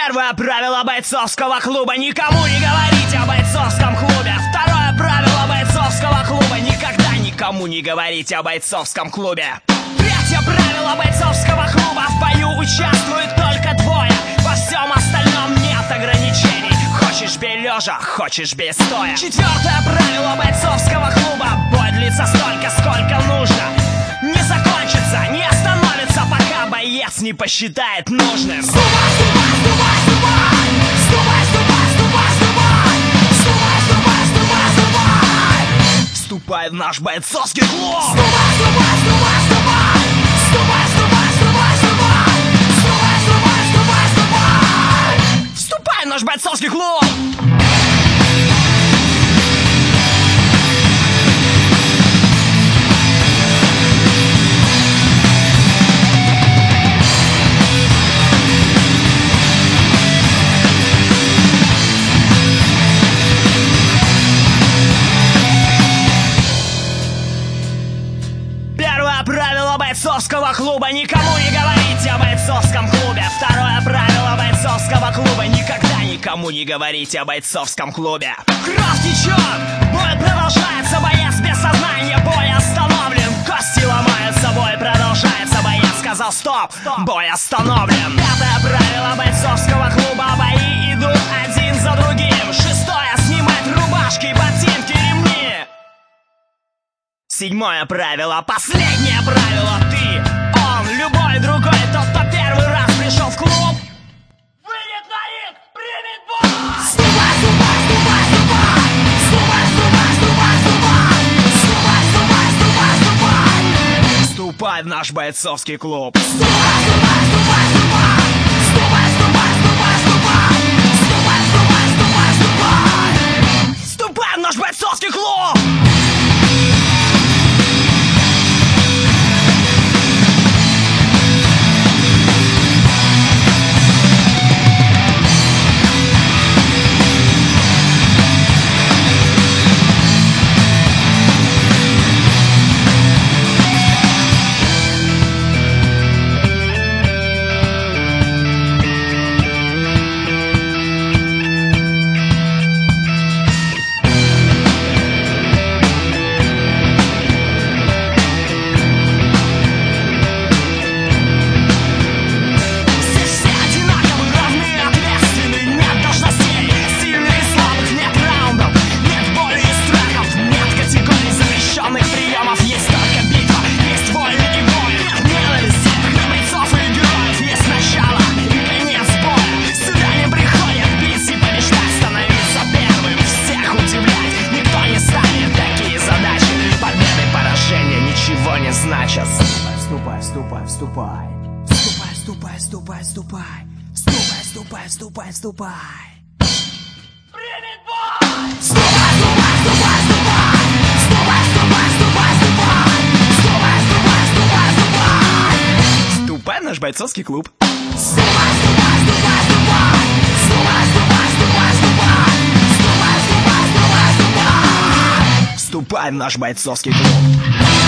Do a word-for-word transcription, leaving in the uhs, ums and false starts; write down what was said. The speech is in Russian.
Первое правило бойцовского клуба: никому не говорить о бойцовском клубе. Второе правило бойцовского клуба: никогда никому не говорить о бойцовском клубе. Третье правило бойцовского клуба: в бою участвуют только двое. Во всем остальном нет ограничений. Хочешь бей лежа, хочешь бей стоя. Четвертое правило бойцовского клуба: бой длится столько, сколько нужно. Не закончится, не остановится, пока боец не посчитает нужным. Ступай, ступай, ступай, ступай! Ступай, ступай, ступай, ступай! Ступай, ступай, ступай, ступай! Вступай в наш бойцовский клуб! Ступай, ступай, ступай, ступай! Ступай, ступай, ступай, ступай! Ступай, ступай, ступай, ступай! Вступай в наш бойцовский клуб! Правило бойцовского клуба: никому не говорите о бойцовском клубе. Второе правило бойцовского клуба: никогда никому не говорите о бойцовском клубе. Кровь течет, бой продолжается, боец без сознания, бой остановлен. Кости ломаются, бой продолжается, боец сказал стоп, бой остановлен. Пятое правило бойцовского клуба: бои идут один за другим. Шестое: снимать рубашки, ботинки, ремни. Седьмое правило, последнее правило: ты, он, любой другой, тот, кто первый раз пришел в клуб, выйдет на ринг, примет бой! Ступай, ступай, ступай, ступай! Ступай, ступай, ступай, ступай! Ступай, ступай, ступай, ступай! Вступай в наш бойцовский клуб! Ступай, ступай, ступай, ступай! Ступай, ступай, ступай, ступай! Ступай, ступай, ступай, ступай! Вступай в наш бойцовский клуб! Вступай, вступай, вступай. Вступай, вступай, вступай, вступай. Вступай, вступай, вступай, вступай. Примет бой! Вступай, вступай, вступай, вступай. Вступай, вступай, вступай, вступай. Вступай, вступай, вступай, вступай. Вступай в наш бойцовский клуб. Вступай, вступай, вступай, вступай. Вступай, вступай, вступай, вступай. Вступай, вступай, вступай, вступай. Вступай в наш бойцовский клуб.